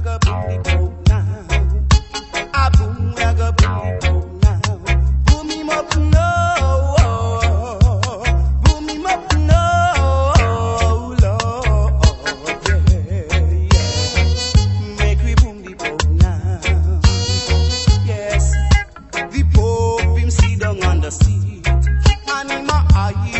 go boom the boat now. A boom, we a go boom the boat now. Boom him up now. Boom him up now, Lord. Yeah. Make we boom the boat now. Yes. The Pope him sit down on the seat, and him a eye